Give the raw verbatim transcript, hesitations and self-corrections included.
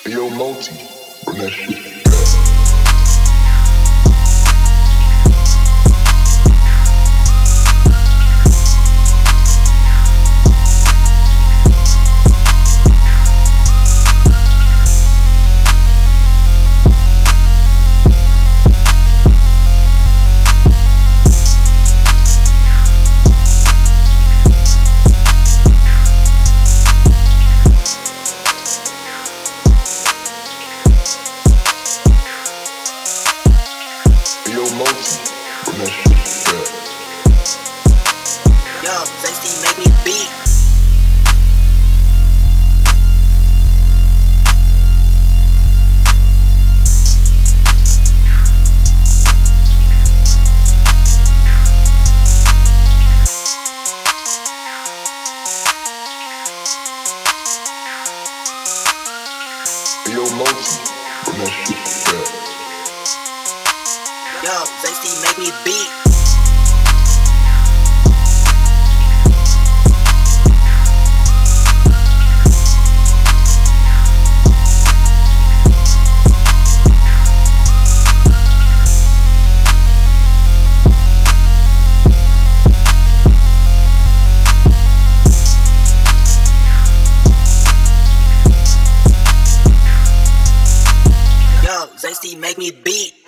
Yo, Multi, run that shit. Yo, Multi, run that shit. Yo, Zasty make me beat. Yo, Multi, run that shit. Yo, Zasty make me beat. Yo, Zasty make me beat.